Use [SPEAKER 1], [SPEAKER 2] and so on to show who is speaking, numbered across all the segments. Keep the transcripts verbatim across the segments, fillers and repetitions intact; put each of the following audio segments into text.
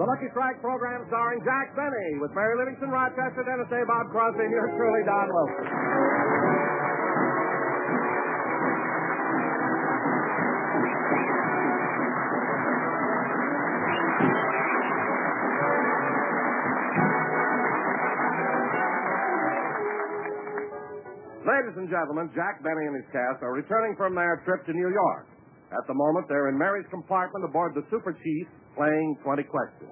[SPEAKER 1] The Lucky Strike program starring Jack Benny with Mary Livingston Rochester, Dennis A. Bob Crosby, and yours truly, Don Wilson. Ladies and gentlemen, Jack Benny and his cast are returning from their trip to New York. At the moment, they're in Mary's compartment aboard the Super Chief, playing twenty questions.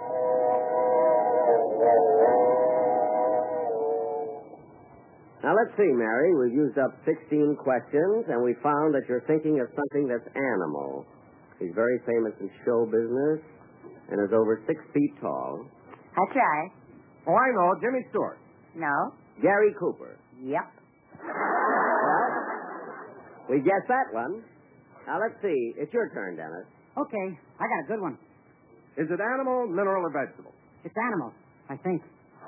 [SPEAKER 2] Now, let's see, Mary. We've used up sixteen questions, and we found that you're thinking of something that's animal. He's very famous in show business and is over six feet tall.
[SPEAKER 3] That's right.
[SPEAKER 1] Oh, I know, Jimmy Stewart.
[SPEAKER 3] No.
[SPEAKER 2] Gary Cooper.
[SPEAKER 3] Yep.
[SPEAKER 2] Well, we guessed that one. Now, let's see. It's your turn, Dennis.
[SPEAKER 4] Okay, I got a good one.
[SPEAKER 1] Is it animal, mineral, or vegetable?
[SPEAKER 4] It's animal, I think.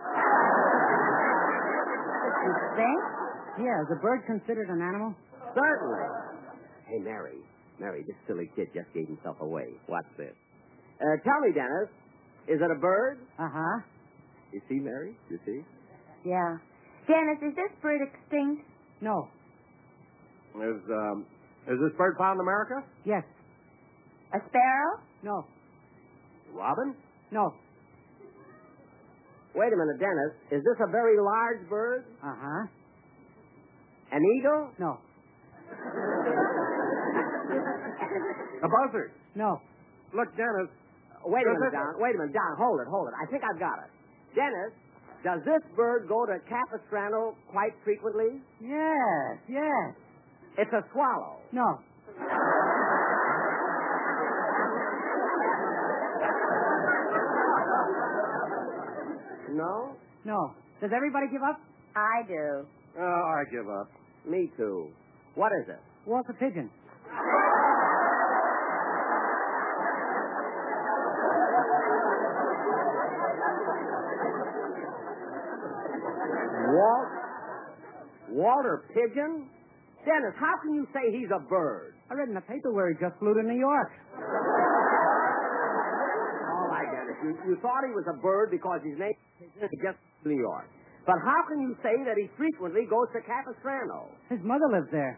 [SPEAKER 3] You think?
[SPEAKER 4] Yeah, is a bird considered an animal?
[SPEAKER 2] Certainly. Hey, Mary. Mary, this silly kid just gave himself away. What's this? Uh, tell me, Dennis, is it a bird?
[SPEAKER 4] Uh-huh.
[SPEAKER 2] You see, Mary? You see?
[SPEAKER 3] Yeah. Dennis, is this bird extinct?
[SPEAKER 4] No.
[SPEAKER 1] Is, um, is this bird found in America?
[SPEAKER 4] Yes.
[SPEAKER 3] A sparrow?
[SPEAKER 4] No.
[SPEAKER 2] Robin?
[SPEAKER 4] No.
[SPEAKER 2] Wait a minute, Dennis. Is this a very large bird?
[SPEAKER 4] Uh-huh.
[SPEAKER 2] An eagle?
[SPEAKER 4] No.
[SPEAKER 1] A buzzard.
[SPEAKER 4] No.
[SPEAKER 1] Look, Dennis.
[SPEAKER 2] Wait a
[SPEAKER 1] Does
[SPEAKER 2] minute,
[SPEAKER 1] it-
[SPEAKER 2] Don. Wait a minute, Don. Hold it, hold it. I think I've got it. Dennis, does this bird go to Capistrano quite frequently?
[SPEAKER 4] Yes, yes.
[SPEAKER 2] It's a swallow.
[SPEAKER 4] No.
[SPEAKER 2] No?
[SPEAKER 4] No. Does everybody give up?
[SPEAKER 3] I do.
[SPEAKER 1] Oh, I give up.
[SPEAKER 2] Me too. What is it?
[SPEAKER 4] Walter Pigeon.
[SPEAKER 2] Walt? Walter Pigeon? Dennis, how can you say he's a bird?
[SPEAKER 4] I read in the paper where he just flew to New York.
[SPEAKER 2] All right, Dennis. You, you thought he was a bird because his name is just New York. But how can you say that he frequently goes to Capistrano?
[SPEAKER 4] His mother lives there.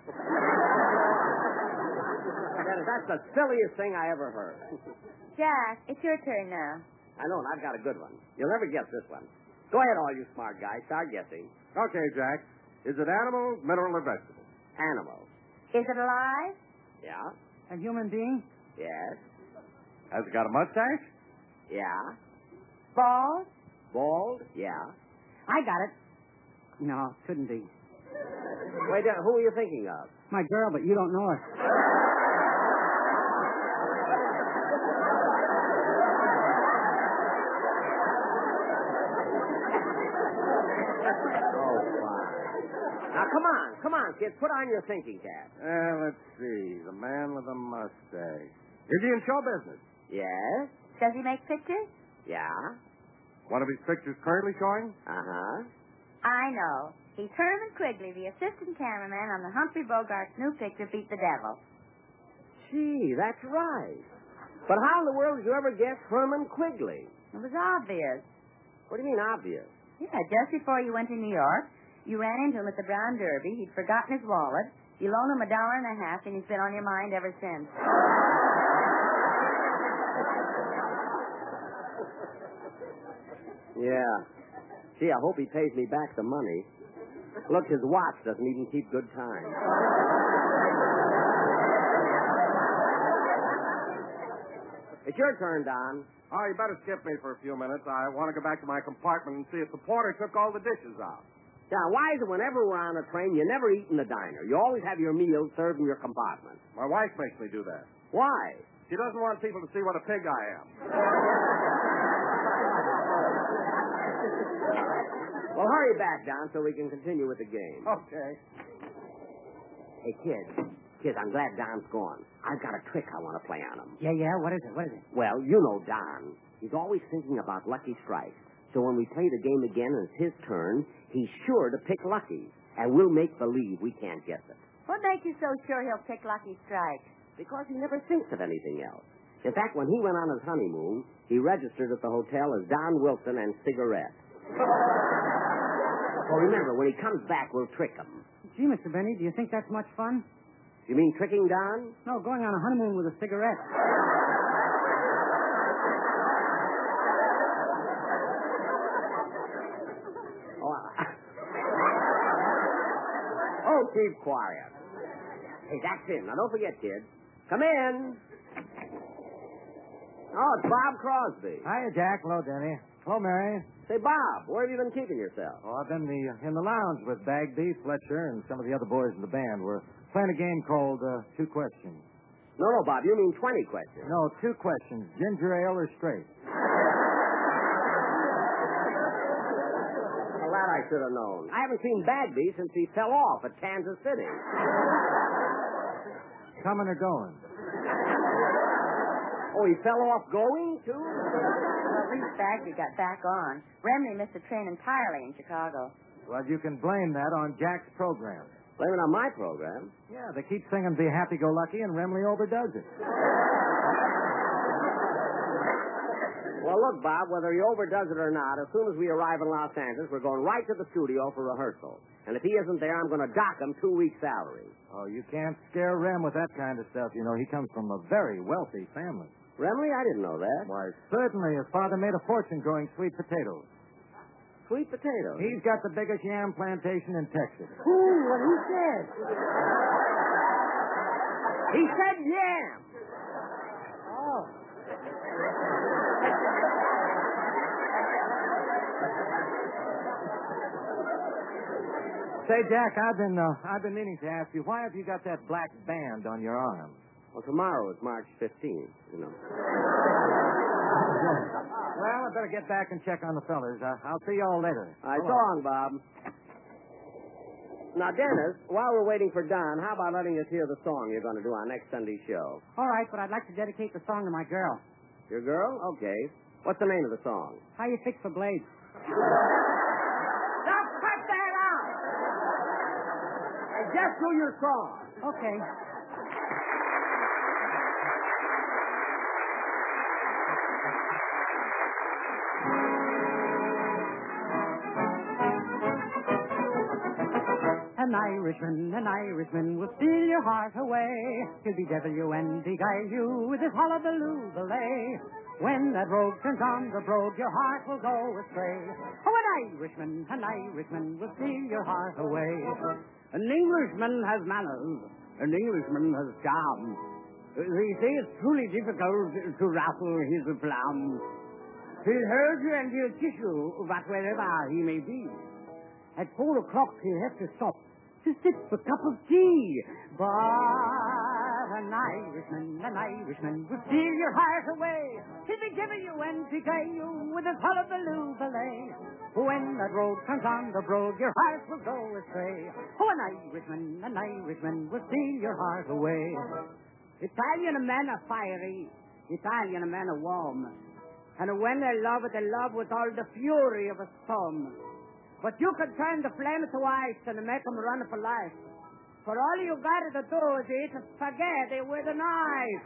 [SPEAKER 2] Dennis, that's the silliest thing I ever heard.
[SPEAKER 3] Jack, it's your turn now.
[SPEAKER 2] I know, and I've got a good one. You'll never guess this one. Go ahead, all you smart guys. Start guessing.
[SPEAKER 1] Okay, Jack. Is it animal, mineral, or vegetable?
[SPEAKER 2] Animal.
[SPEAKER 3] Is it alive?
[SPEAKER 2] Yeah.
[SPEAKER 4] A human being?
[SPEAKER 2] Yes.
[SPEAKER 1] Has it got a mustache?
[SPEAKER 2] Yeah.
[SPEAKER 3] Bald?
[SPEAKER 2] Bald? Yeah.
[SPEAKER 4] I got it. No, couldn't be.
[SPEAKER 2] Wait, uh, who are you thinking of?
[SPEAKER 4] My girl, but you don't know her.
[SPEAKER 2] Now, come on. Come on, kids. Put on your thinking cap.
[SPEAKER 1] Uh, let's see. The man with the mustache. Is he in show business?
[SPEAKER 2] Yes.
[SPEAKER 3] Does he make pictures?
[SPEAKER 2] Yeah.
[SPEAKER 1] One of his pictures currently showing?
[SPEAKER 2] Uh-huh.
[SPEAKER 3] I know. He's Herman Quigley, the assistant cameraman on the Humphrey Bogart's new picture, Beat the Devil.
[SPEAKER 2] Gee, that's right. But how in the world did you ever guess Herman Quigley?
[SPEAKER 3] It was obvious.
[SPEAKER 2] What do you mean, obvious?
[SPEAKER 3] Yeah, just before you went to New York, you ran into him at the Brown Derby. He'd forgotten his wallet. You loaned him a dollar and a half, and he's been on your mind ever since.
[SPEAKER 2] Yeah. Gee, I hope he pays me back the money. Look, his watch doesn't even keep good time. It's your turn, Don.
[SPEAKER 1] Oh, you better skip me for a few minutes. I want to go back to my compartment and see if the porter took all the dishes out.
[SPEAKER 2] Now, why is it whenever we're on a train, you never eat in the diner? You always have your meals served in your compartment.
[SPEAKER 1] My wife makes me do that.
[SPEAKER 2] Why?
[SPEAKER 1] She doesn't want people to see what a pig I am.
[SPEAKER 2] Well, hurry back, Don, so we can continue with the game.
[SPEAKER 1] Okay.
[SPEAKER 2] Hey, kid. Kid, I'm glad Don's gone. I've got a trick I want to play on him.
[SPEAKER 4] Yeah, yeah, what is it? What is it?
[SPEAKER 2] Well, you know Don. He's always thinking about Lucky Strike. So when we play the game again and it's his turn, he's sure to pick Lucky. And we'll make believe we can't guess it.
[SPEAKER 3] What makes you so sure he'll pick Lucky Strike?
[SPEAKER 2] Because he never thinks of anything else. In fact, when he went on his honeymoon, he registered at the hotel as Don Wilson and Cigarette. Well, remember, when he comes back, we'll trick him.
[SPEAKER 4] Gee, Mister Benny, do you think that's much fun?
[SPEAKER 2] You mean tricking Don?
[SPEAKER 4] No, going on a honeymoon with a cigarette.
[SPEAKER 2] Oh, I... oh, keep quiet. Hey, that's it. Now, don't forget, kid. Come in. Oh, it's Bob Crosby.
[SPEAKER 5] Hiya, Jack. Hello, Denny. Hello, Mary.
[SPEAKER 2] Say, Bob, where have you been keeping yourself?
[SPEAKER 5] Oh, I've been the, in the lounge with Bagby, Fletcher, and some of the other boys in the band. We're playing a game called uh, Two Questions.
[SPEAKER 2] No, no, Bob, you mean twenty questions.
[SPEAKER 5] No, two questions. Ginger ale or straight?
[SPEAKER 2] Well, that I should have known. I haven't seen Bagby since he fell off at Kansas City.
[SPEAKER 5] Coming or going?
[SPEAKER 2] Oh, he fell off going, too?
[SPEAKER 3] Well, at least Bagby got back on. Remley missed the train entirely in Chicago.
[SPEAKER 5] Well, you can blame that on Jack's program.
[SPEAKER 2] Blame it on my program.
[SPEAKER 5] Yeah, they keep singing Be Happy-Go-Lucky, and Remley overdoes it.
[SPEAKER 2] Well, look, Bob, whether he overdoes it or not, as soon as we arrive in Los Angeles, we're going right to the studio for rehearsal. And if he isn't there, I'm going to dock him two weeks' salary.
[SPEAKER 5] Oh, you can't scare Rem with that kind of stuff. You know, he comes from a very wealthy family.
[SPEAKER 2] Remley, I didn't know that.
[SPEAKER 5] Why, certainly. His father made a fortune growing sweet potatoes.
[SPEAKER 2] Sweet potatoes?
[SPEAKER 5] He's got the biggest yam plantation in Texas.
[SPEAKER 2] Ooh, what he said. He said yam.
[SPEAKER 4] Oh.
[SPEAKER 5] Say, Jack, I've been uh, I've been meaning to ask you, why have you got that black band on your arm?
[SPEAKER 2] Well, tomorrow is March fifteenth, you know.
[SPEAKER 5] Well, I better get back and check on the fellers. Uh, I'll see you all later.
[SPEAKER 2] All right, so long, Bob. Now, Dennis, while we're waiting for Don, how about letting us hear the song you're going to do on next Sunday's show?
[SPEAKER 4] All right, but I'd like to dedicate the song to my girl.
[SPEAKER 2] Your girl? Okay. What's the name of the song?
[SPEAKER 4] How you fix the blades?
[SPEAKER 2] Now, cut that out! Hey, just do your song.
[SPEAKER 4] Okay. An Irishman, an Irishman will steal your heart away. He'll bedevil you and beguile you with his hullabaloo belay. When that rogue turns on the brogue, your heart will go astray. Oh, an Irishman, an Irishman will steal your heart away. An Englishman has manners, an Englishman has charm. They say it's truly difficult to raffle his plum. He'll hurt you and he'll kiss you, but wherever he may be. At four o'clock he'll have to stop to sip a cup of tea. But an Irishman, an Irishman will steal your heart away. He'll be giving you and beguile you with his hullabaloo belay. When that rogue comes on the brogue, your heart will go astray. Oh, an Irishman, an Irishman will steal your heart away. Italian men are fiery, Italian men are warm. And when they love it, they love with all the fury of a storm. But you can turn the flame to ice and make them run for life. For all you got to do is eat spaghetti with a knife.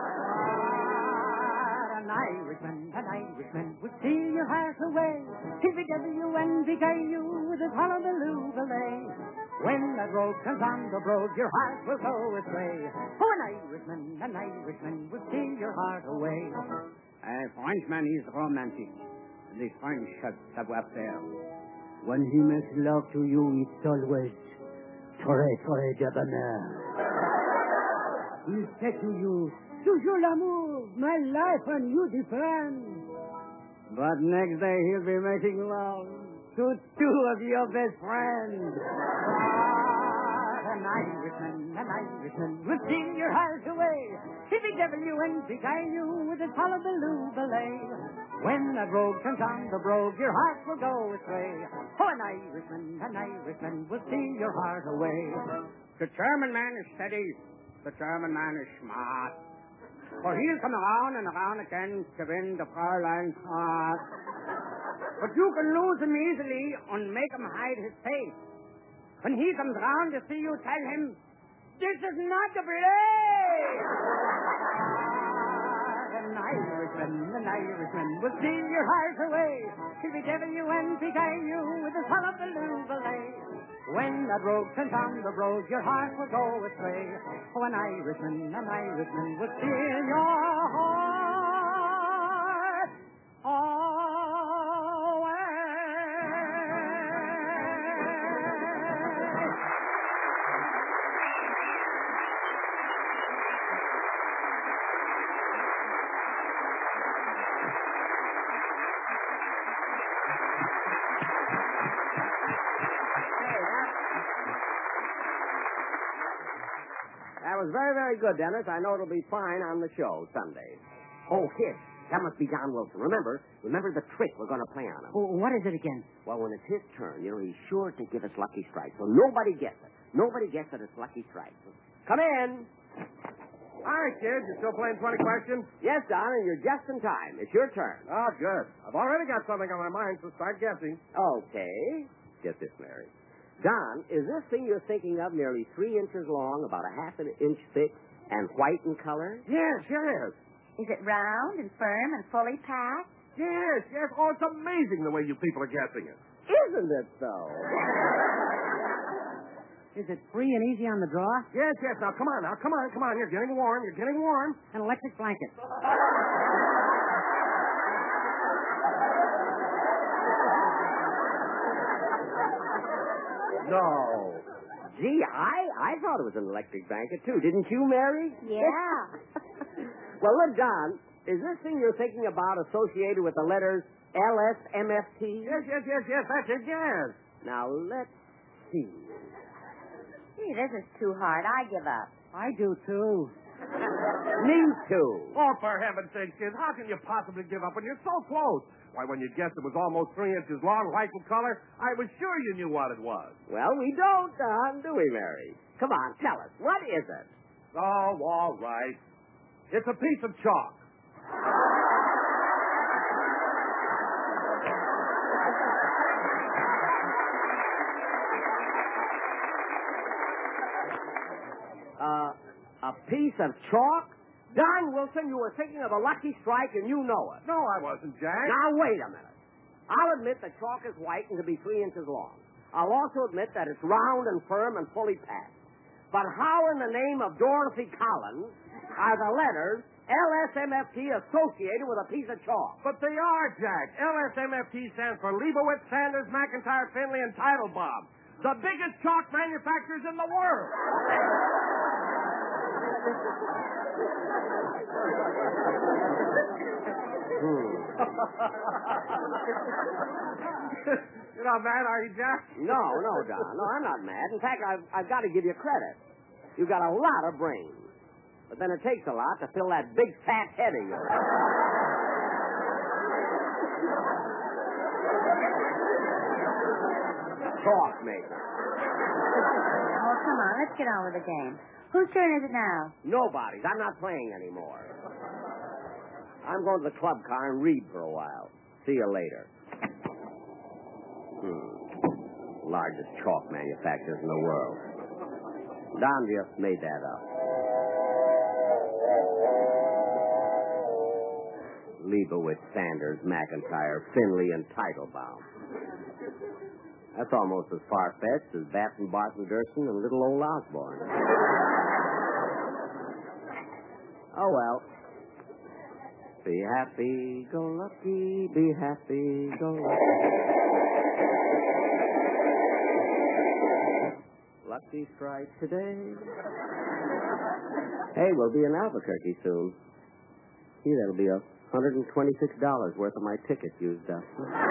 [SPEAKER 4] Ah, an Irishman, an Irishman will steal your heart away. He'll bedevil you and beguile you with his hullabaloo belay. When that rogue comes on the brogue, your heart will go astray. Oh, an Irishman, an Irishman will steal your heart away. A Frenchman is romantic. The French have savoir-faire. When he makes love to you, it's always très, très de bonheur. He said to you, toujours l'amour, my life and you defend. But next day he'll be making love to two of your best friends. An Irishman, an Irishman will steal your heart away. He'll bedevil you and beguile you with his hullabaloo belay. When that rogue comes on the brogue, your heart will go astray. Oh, an Irishman, an Irishman will steal your heart away. The German man is steady. The German man is smart. For he'll come around and around again to win the Fräulein's heart. But you can lose him easily and make him hide his face. When he comes round to see you, tell him, this is not the place. an Irishman will steal your heart away. He'll be W N T K U with his hullabaloo ballet. When that rogue turns on the road, your heart will go astray. Oh, an Irishman, an Irishman will steal your heart away.
[SPEAKER 2] That was very, very good, Dennis. I know it'll be fine on the show Sunday. Oh, kid, that must be Don Wilson. Remember, remember the trick we're going to play on him.
[SPEAKER 4] Oh, what is it again?
[SPEAKER 2] Well, when it's his turn, you know, he's sure to give us Lucky Strike. So nobody gets it. Nobody gets it. It's Lucky Strike. Come in.
[SPEAKER 1] All right, kid. You still playing twenty questions?
[SPEAKER 2] Yes, Don, and you're just in time. It's your turn.
[SPEAKER 1] Oh, good. I've already got something on my mind, so start guessing.
[SPEAKER 2] Okay. Get this, Mary. Don, is this thing you're thinking of nearly three inches long, about a half an inch thick, and white in color?
[SPEAKER 1] Yes, yes.
[SPEAKER 3] Is it round and firm and fully packed?
[SPEAKER 1] Yes, yes. Oh, it's amazing the way you people are guessing it.
[SPEAKER 2] Isn't it, though?
[SPEAKER 4] Is it free and easy on the draw?
[SPEAKER 1] Yes, yes. Now, come on. Now, come on, come on. You're getting warm. You're getting warm.
[SPEAKER 4] An electric blanket.
[SPEAKER 2] No. Gee, I, I thought it was an electric blanket, too. Didn't you, Mary?
[SPEAKER 3] Yeah.
[SPEAKER 2] Well, look, Don, is this thing you're thinking about associated with the letters L S M F T?
[SPEAKER 1] Yes, yes, yes, yes. That's it, yes.
[SPEAKER 2] Now, let's see.
[SPEAKER 3] Gee, this is too hard. I give up.
[SPEAKER 4] I do, too.
[SPEAKER 2] Me, too.
[SPEAKER 1] Oh, for heaven's sake, kid, how can you possibly give up when you're so close? Why, when you guessed it was almost three inches long, white in color, I was sure you knew what it was.
[SPEAKER 2] Well, we don't, Don, do we, Mary? Come on, tell us. What is it?
[SPEAKER 1] Oh, all right. It's a piece of chalk.
[SPEAKER 2] Uh, a piece of chalk? Don Wilson, you were thinking of a Lucky Strike, and you know it.
[SPEAKER 1] No, I wasn't, Jack.
[SPEAKER 2] Now, wait a minute. I'll admit that chalk is white and can be three inches long. I'll also admit that it's round and firm and fully packed. But how in the name of Dorothy Collins are the letters L S M F T associated with a piece of chalk?
[SPEAKER 1] But they are, Jack. L S M F T stands for Leibowitz, Sanders, McIntyre, Finley, and Teitelbaum. The biggest chalk manufacturers in the world.
[SPEAKER 2] Hmm.
[SPEAKER 1] You're not mad, are you, Jack?
[SPEAKER 2] No, no, Don. No, I'm not mad. In fact, I've, I've got to give you credit. You've got a lot of brains. But then it takes a lot to fill that big fat head of yours. Talk maker.
[SPEAKER 3] Oh, come on. Let's get on with the game. Whose turn is it now?
[SPEAKER 2] Nobody's. I'm not playing anymore. I'm going to the club car and read for a while. See you later. Hmm. Largest chalk manufacturers in the world. Don just made that up. Leibowitz, Sanders, McIntyre, Finley, and Teitelbaum. That's almost as far-fetched as Batson, Barton, Gerson, and little old Osborne. Oh, well. Be happy, go lucky, be happy, go lucky. Lucky Strike today. Hey, we'll be in Albuquerque soon. Gee, that'll be a one hundred twenty-six dollars worth of my ticket used up.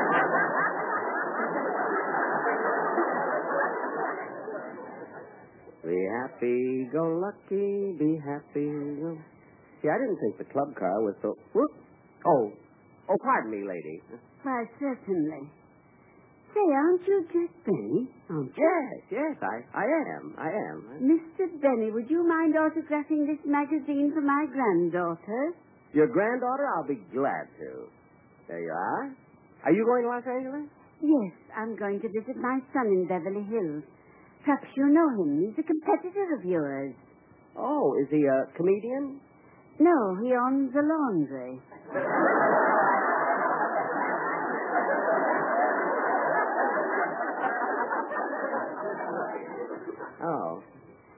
[SPEAKER 2] Be happy, go lucky, be happy, go... See, I didn't think the club car was so... Whoop. Oh. Oh, pardon me, lady.
[SPEAKER 6] Why, certainly. Say, aren't you Jack Benny? Aren't you?
[SPEAKER 2] Yes, yes, I, I am. I am.
[SPEAKER 6] Mister Benny, would you mind autographing this magazine for my granddaughter?
[SPEAKER 2] Your granddaughter? I'll be glad to. There you are. Are you going to Los Angeles?
[SPEAKER 6] Yes, I'm going to visit my son in Beverly Hills. Perhaps you know him. He's a competitor of yours.
[SPEAKER 2] Oh, is he a comedian?
[SPEAKER 6] No, he owns a laundry.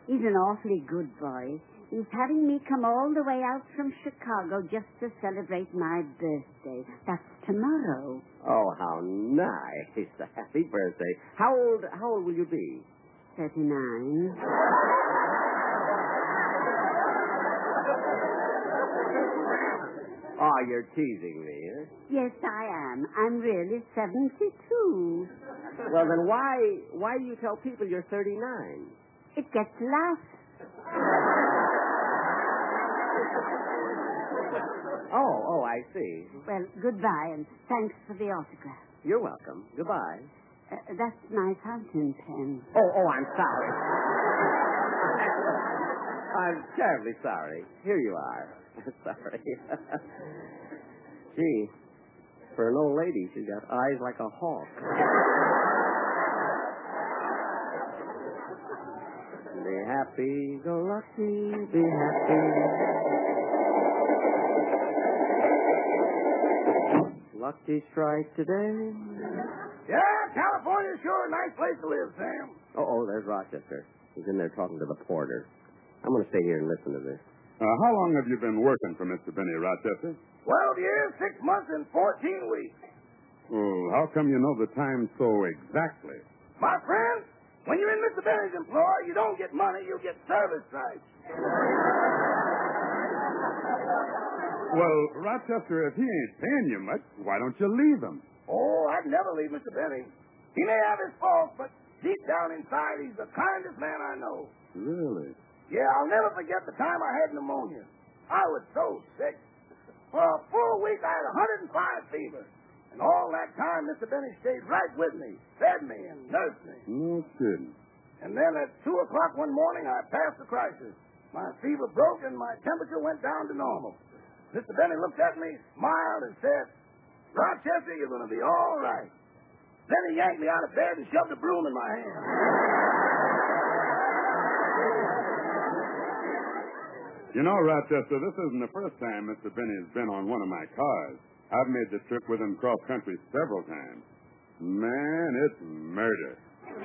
[SPEAKER 6] He's an awfully good boy. He's having me come all the way out from Chicago just to celebrate my birthday. That's tomorrow.
[SPEAKER 2] Oh, how nice. Happy birthday. How old, how old will you be?
[SPEAKER 6] Thirty-nine.
[SPEAKER 2] Oh, you're teasing me, huh?
[SPEAKER 6] Yes, I am. I'm really seventy-two.
[SPEAKER 2] Well, then why, why do you tell people you're thirty-nine?
[SPEAKER 6] It gets laughs.
[SPEAKER 2] Oh, oh, I see.
[SPEAKER 6] Well, goodbye, and thanks for the autograph.
[SPEAKER 2] You're welcome. Goodbye.
[SPEAKER 6] Uh, that's my fountain pen.
[SPEAKER 2] Oh, oh, I'm sorry. I'm terribly sorry. Here you are. Sorry. Gee, for an old lady, she's got eyes like a hawk. Be happy, go lucky, be happy. Lucky strike today.
[SPEAKER 1] Yeah, California's sure a nice place to live, Sam.
[SPEAKER 2] Oh, oh, there's Rochester. He's in there talking to the porter. I'm going to stay here and listen to this.
[SPEAKER 7] Uh, how long have you been working for Mister Benny, Rochester?
[SPEAKER 1] Twelve years, six months, and fourteen weeks.
[SPEAKER 7] Well, how come you know the time so exactly?
[SPEAKER 1] My friend, when you're in Mister Benny's employ, you don't get money, you get service stripes.
[SPEAKER 7] Well, Rochester, if he ain't paying you much, why don't you leave him?
[SPEAKER 1] Oh, I'd never leave Mister Benny. He may have his faults, but deep down inside, he's the kindest man I know.
[SPEAKER 7] Really?
[SPEAKER 1] Yeah, I'll never forget the time I had pneumonia. I was so sick. For a full week, I had one hundred five fever. And all that time, Mister Benny stayed right with me, fed me, and nursed me.
[SPEAKER 7] No kidding.
[SPEAKER 1] And then at two o'clock one morning, I passed the crisis. My fever broke, and my temperature went down to normal. Mister Benny looked at me, smiled, and said, Rochester, you're going to be all right. Then he yanked me out of bed and shoved a broom in my hand.
[SPEAKER 7] You know, Rochester, this isn't the first time Mister Benny has been on one of my cars. I've made the trip with him cross country several times. Man, it's murder.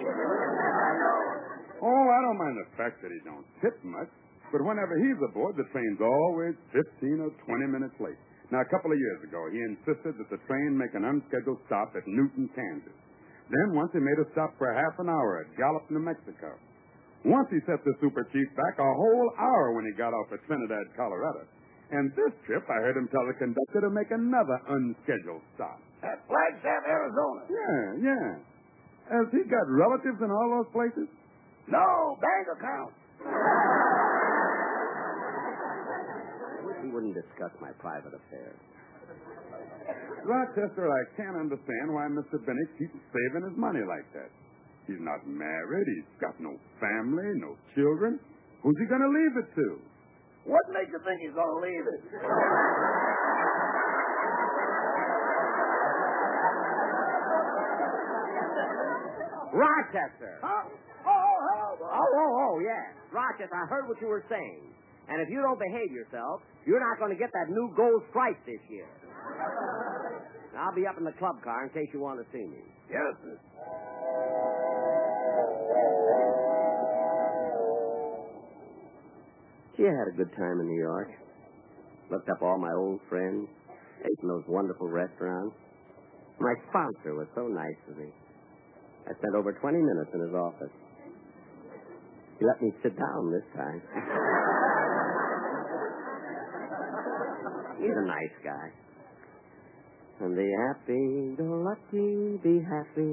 [SPEAKER 7] Oh, I don't mind the fact that he don't tip much, but whenever he's aboard, the train's always fifteen or twenty minutes late. Now, a couple of years ago, he insisted that the train make an unscheduled stop at Newton, Kansas. Then once he made a stop for half an hour at Gallup, New Mexico. Once he set the super chief back a whole hour when he got off at Trinidad, Colorado. And this trip, I heard him tell the conductor to make another unscheduled stop.
[SPEAKER 1] At Flagstaff, Arizona.
[SPEAKER 7] Yeah, yeah. Has he got relatives in all those places?
[SPEAKER 1] No, bank accounts.
[SPEAKER 2] He wouldn't discuss my private affairs.
[SPEAKER 7] Rochester, I can't understand why Mister Benny keeps saving his money like that. He's not married. He's got no family, no children. Who's he going to leave it to?
[SPEAKER 1] What makes you think he's going to leave it?
[SPEAKER 2] Rochester!
[SPEAKER 1] Huh? Oh, hello.
[SPEAKER 2] Oh, oh, oh, yes. Rochester, I heard what you were saying. And if you don't behave yourself, you're not going to get that new gold stripe this year. I'll be up in the club car in case you want to see me.
[SPEAKER 1] Yes, sir.
[SPEAKER 2] Gee, I had a good time in New York. Looked up all my old friends, ate in those wonderful restaurants. My sponsor was so nice to me. I spent over twenty minutes in his office. He let me sit down this time. He's a nice guy. And be happy, go lucky, be happy.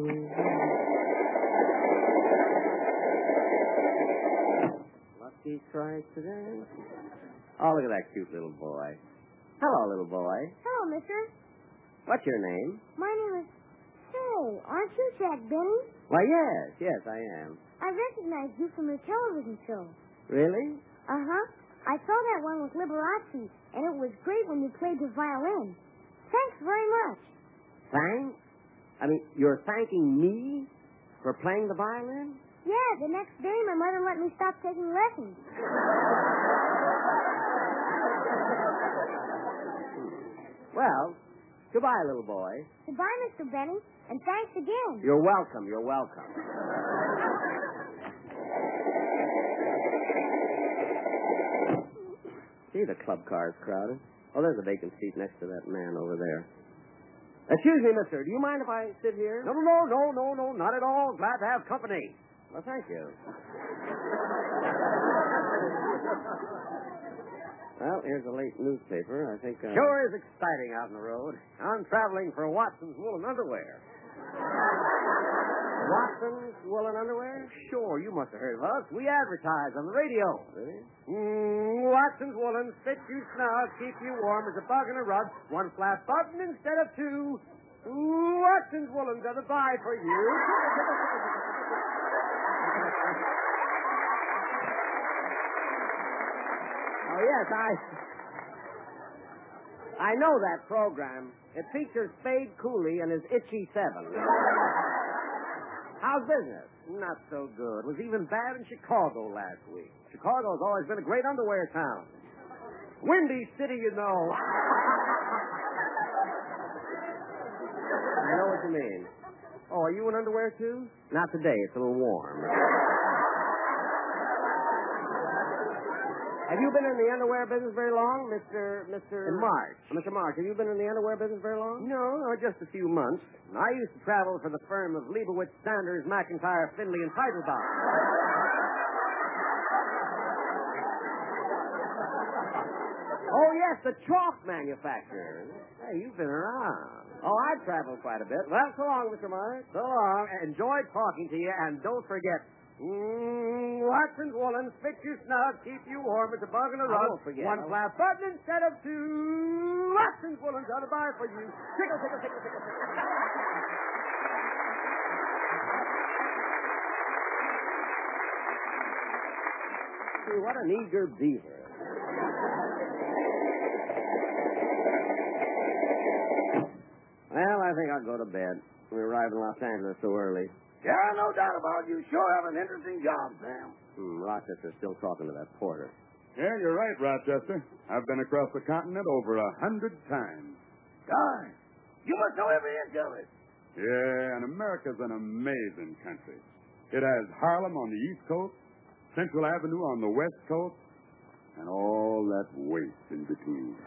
[SPEAKER 2] Lucky strike today. Oh, look at that cute little boy. Hello, little boy.
[SPEAKER 8] Hello, mister.
[SPEAKER 2] What's your name?
[SPEAKER 8] My name is... Say, aren't you Jack Benny?
[SPEAKER 2] Why, yes, yes, I am.
[SPEAKER 8] I recognize you from your television show.
[SPEAKER 2] Really?
[SPEAKER 8] Uh-huh. I saw that one with Liberace, and it was great when you played the violin. Thanks very much.
[SPEAKER 2] Thanks? I mean, you're thanking me for playing the violin?
[SPEAKER 8] Yeah, the next day my mother let me stop taking lessons.
[SPEAKER 2] Well, goodbye, little boy.
[SPEAKER 8] Goodbye, Mister Benny, and thanks again.
[SPEAKER 2] You're welcome, you're welcome. see the club cars crowded. Oh, there's a vacant seat next to that man over there. Excuse me, mister. Do you mind if I sit here?
[SPEAKER 9] No, no, no, no, no, no, not at all. Glad to have company.
[SPEAKER 2] Well, thank you. Well, here's a late newspaper. I think. Uh...
[SPEAKER 9] Sure is exciting out on the road. I'm traveling for Watson's Woolen Underwear.
[SPEAKER 2] Watson's Woolen Underwear?
[SPEAKER 9] Sure, you must have heard of us. We advertise on the radio.
[SPEAKER 2] Really?
[SPEAKER 9] Mm, Watson's Woolen, fit you snug, keep you warm as a bug in a rug. One flat button instead of two. Ooh, Watson's Woolen does a buy for you.
[SPEAKER 2] Oh, yes, I... I know that program. It features Spade Cooley and his Itchy Seven. How's business?
[SPEAKER 9] Not so good. It was even bad in Chicago last week. Chicago's always been a great underwear town. Windy city, you know.
[SPEAKER 2] I know what you mean.
[SPEAKER 9] Oh, are you in underwear, too?
[SPEAKER 2] Not today. It's a little warm. Have you been in the underwear business very long, Mister Mister
[SPEAKER 9] In March.
[SPEAKER 2] Mister March, have you been in the underwear business very long?
[SPEAKER 9] No, no, just a few months. I used to travel for the firm of Leibowitz, Sanders, McIntyre, Finley, and Teitelbaum.
[SPEAKER 2] Oh, yes, the chalk manufacturer. Hey, you've been around. Oh, I've traveled quite a bit. Well, so long, Mister March.
[SPEAKER 9] So long. Enjoyed talking to you, and don't forget, mm, Watson's Woolen, fit you snug, keep you warm as a bug in a rug.
[SPEAKER 2] I won't forget.
[SPEAKER 9] One flat button instead of two. Watson's Woolen's got a buy for you. Tickle, tickle, tickle, tickle, tickle.
[SPEAKER 2] See, what an eager beaver. Well, I think I'll go to bed. We arrived in Los Angeles so early.
[SPEAKER 1] Yeah, no doubt about it. You sure have an interesting job, Sam.
[SPEAKER 2] Hmm, Rochester's still talking to that porter.
[SPEAKER 7] Yeah, you're right, Rochester. I've been across the continent over a hundred times.
[SPEAKER 1] God, you must know every inch of it.
[SPEAKER 7] Yeah, and America's an amazing country. It has Harlem on the East Coast, Central Avenue on the West Coast, and all that waste in between.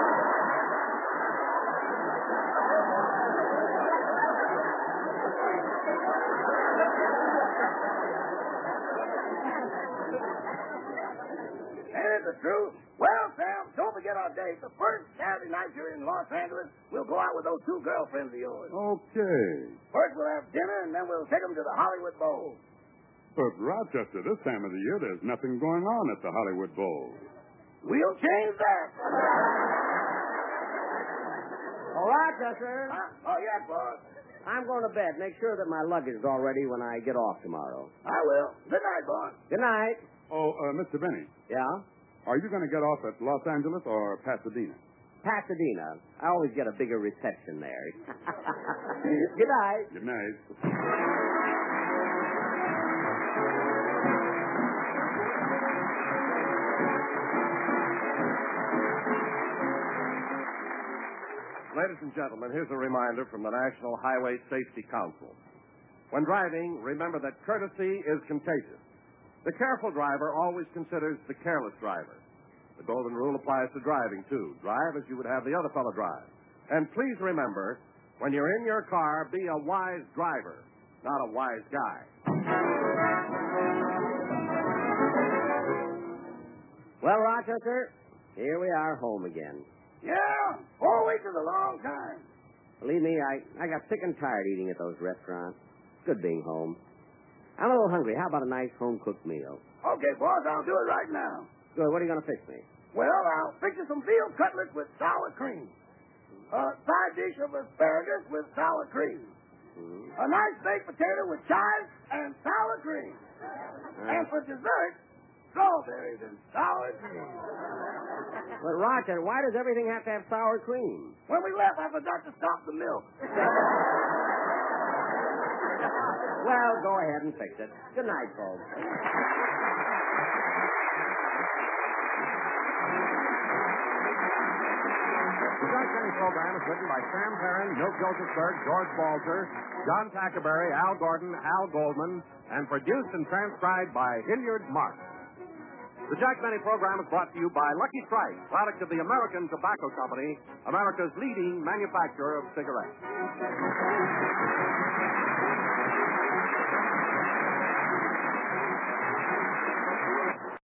[SPEAKER 1] Ain't it the truth? Well, Sam, don't forget our date. The first Saturday night you're in Los Angeles, we'll go out with those two girlfriends of yours.
[SPEAKER 7] Okay.
[SPEAKER 1] First we'll have dinner, and then we'll take them to the Hollywood Bowl.
[SPEAKER 7] But, Rochester, this time of the year, there's nothing going on at the Hollywood Bowl.
[SPEAKER 1] We'll change that.
[SPEAKER 2] Oh, Rochester.
[SPEAKER 1] Huh? Oh, yes, boss.
[SPEAKER 2] I'm going to bed. Make sure that my luggage is all ready when I get off tomorrow.
[SPEAKER 1] I will. Good night, boss.
[SPEAKER 2] Good night.
[SPEAKER 7] Oh, uh, Mister Benny,
[SPEAKER 2] Yeah?
[SPEAKER 7] are you going to get off at Los Angeles or Pasadena?
[SPEAKER 2] Pasadena. I always get a bigger reception there. Good night.
[SPEAKER 7] Good night.
[SPEAKER 9] Ladies and gentlemen, here's a reminder from the National Highway Safety Council. When driving, remember that courtesy is contagious. The careful driver always considers the careless driver. The golden rule applies to driving, too. Drive as you would have the other fellow drive. And please remember, when you're in your car, be a wise driver, not a wise guy.
[SPEAKER 2] Well, Rochester, here we are home again.
[SPEAKER 1] Yeah, four weeks is a long time.
[SPEAKER 2] Believe me, I, I got sick and tired eating at those restaurants. It's good being home. I'm a little hungry. How about a nice home-cooked meal?
[SPEAKER 1] Okay, boss, I'll do it right now.
[SPEAKER 2] Good. What are you going to fix me?
[SPEAKER 1] Well, I'll fix you some veal cutlets with sour cream. A side dish of asparagus with sour cream.
[SPEAKER 2] Mm-hmm.
[SPEAKER 1] A nice baked potato with chives and sour cream.
[SPEAKER 2] Uh,
[SPEAKER 1] And for dessert, strawberries and sour cream.
[SPEAKER 2] But, Rochester, why does everything have to have sour cream?
[SPEAKER 1] When we left, I forgot to stop the milk.
[SPEAKER 2] Well, go ahead and fix it. Good night, folks.
[SPEAKER 9] The Jack Benny program is written by Sam Perrin, Milt Josephsberg, George Balzer, John Tackerberry, Al Gordon, Al Goldman, and produced and transcribed by Hilliard Mark. The Jack Benny program is brought to you by Lucky Strike, product of the American Tobacco Company, America's leading manufacturer of cigarettes.